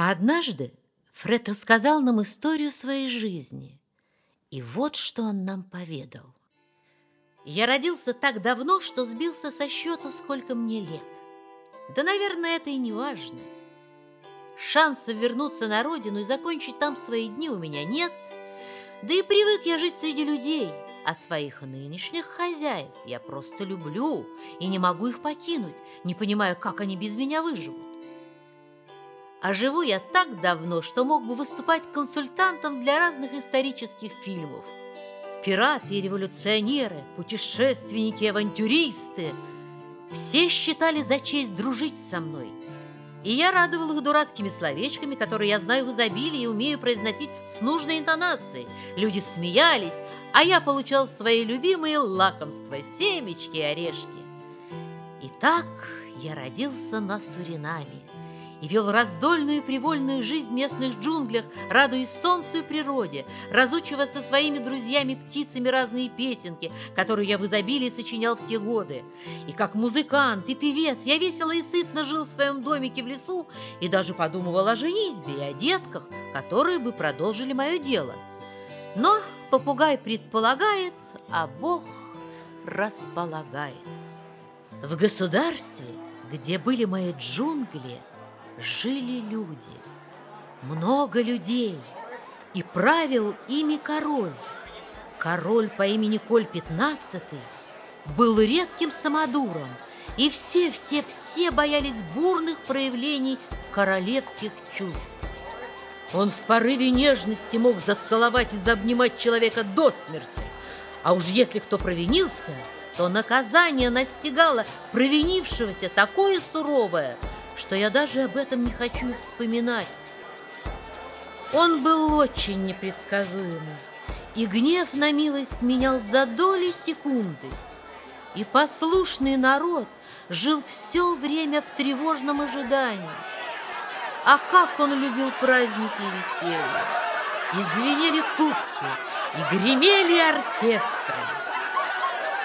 А однажды Фред рассказал нам историю своей жизни. И вот что он нам поведал. Я родился так давно, что сбился со счета, сколько мне лет. Да, наверное, это и не важно. Шансов вернуться на родину и закончить там свои дни у меня нет. Да и привык я жить среди людей, а своих нынешних хозяев я просто люблю и не могу их покинуть, не понимаю, как они без меня выживут. А живу я так давно, что мог бы выступать консультантом для разных исторических фильмов. Пираты и революционеры, путешественники и авантюристы – все считали за честь дружить со мной. И я радовал их дурацкими словечками, которые я знаю в изобилии и умею произносить с нужной интонацией. Люди смеялись, а я получал свои любимые лакомства – семечки и орешки. Итак, я родился на Суринаме и вел раздольную и привольную жизнь в местных джунглях, радуясь солнцу и природе, разучивая со своими друзьями-птицами разные песенки, которые я в изобилии сочинял в те годы. И как музыкант и певец я весело и сытно жил в своем домике в лесу и даже подумывал о женитьбе и о детках, которые бы продолжили мое дело. Но попугай предполагает, а Бог располагает. В государстве, где были мои джунгли, жили люди, много людей, и правил ими король. Король по имени Коль XV был редким самодуром, и все боялись бурных проявлений королевских чувств. Он в порыве нежности мог зацеловать и заобнимать человека до смерти, а уж если кто провинился, то наказание настигало провинившегося такое суровое, что я даже об этом не хочу вспоминать. Он был очень непредсказуемый, и гнев на милость менял за доли секунды. И послушный народ жил все время в тревожном ожидании. А как он любил праздники и веселье! И звенели кубки, и гремели оркестры.